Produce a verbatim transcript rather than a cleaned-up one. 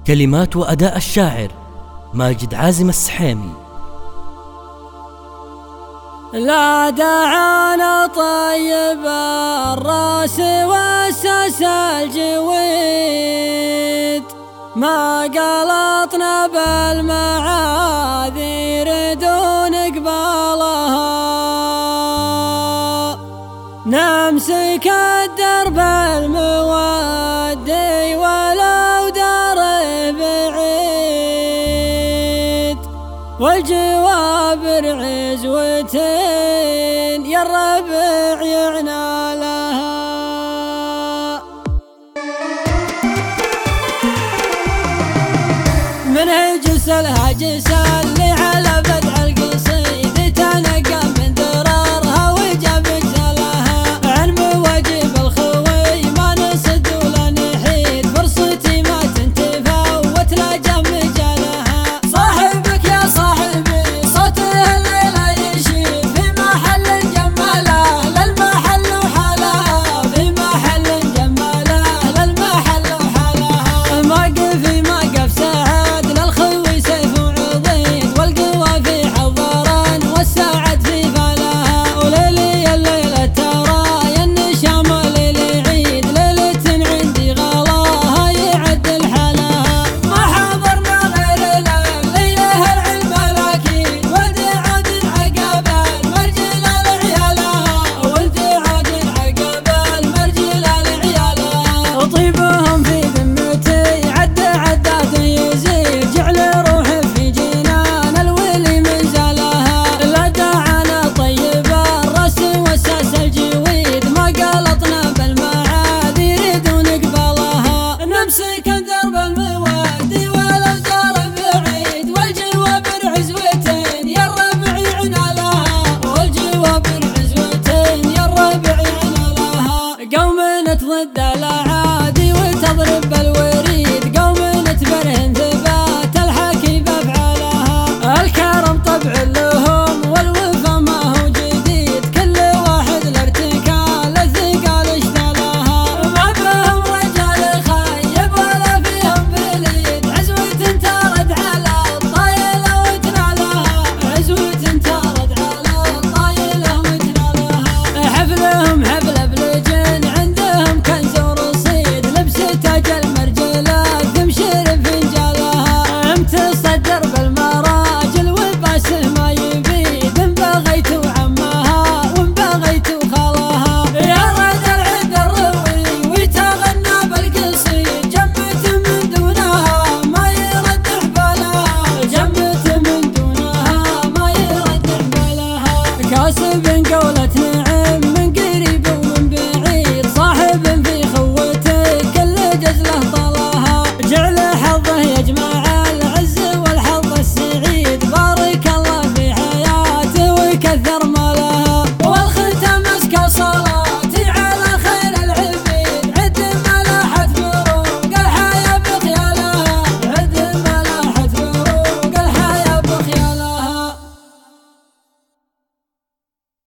كلمات وأداء الشاعر ماجد عازم السحيمي. لا دعانا طيب الراس وساس الجويد، ما قلطنا بالمعاذير دون قبالها، نمسك الدرب المودي ولو داره بعيد، والجواب عزوتين يا الربع يعنى لها. من جسلها جسل على بدع القصيد، تنقى من درارها وجاب جسلها، عن مواجب الخوي ما نصد ولا نحيد، فرصتي ما تنتفى وتلاجى مجالها. صاحبك يا صاحبي صوته الليلة يشيد، في محل جماله للمحل وحالها، في محل جماله للمحل وحالها. موقفي موقف سعد للخوي سيف وعضيد، والقوى في حضران والسعد في بالها، وليلي الليلة ترى يا النشام ليلي عيد، ليلة عندي غلاها يعد الحلاها. ما حضرنا غير الليلة العلم الاكيد، ولد عاد عقب المرجل لعيالها، ولد عاد عقب المرجل لعيالها. طيبهم في ذمتي عد عداد يزيد، جعل روحي في جنان الولي منزلها. لا دعانا طيب الراس وساس الجويد، ما قلطنا بالمعاذير دون قبالها، نمسك درب المودي ولو دار بعيد، والجواب عزوتين يا الربع يعنى لها، والجواب عزوتين يا الربع يعنى لها. قوم تضد الاعادي وتضرب بالوريد، قوم تبرهن ثبات الحكي بافعالها، الكرم طبع لهم والوفا ما هو جديد، كل واحد الارتكال الثقال اشتلاها. ما بهم رجال خيب ولا فيهم بليد، عزوة ترد على الطايلة وتنالها، عزوة ترد على الطايلة وتنالها. حفلهم حفل بلجن عندهم كنز ورصيد، لبس تاج المرجلات تمشير فنجالها، امتصدر بالمراجل وباسه ما يبيد، ان بغيت وعمها وان بغيت وخالها. يا رد العد الروي ويتغنى بالقصيد، جمت من دونها ما يرد حبالها، جمت من دونها ما يرد حبالها. كاسب قولة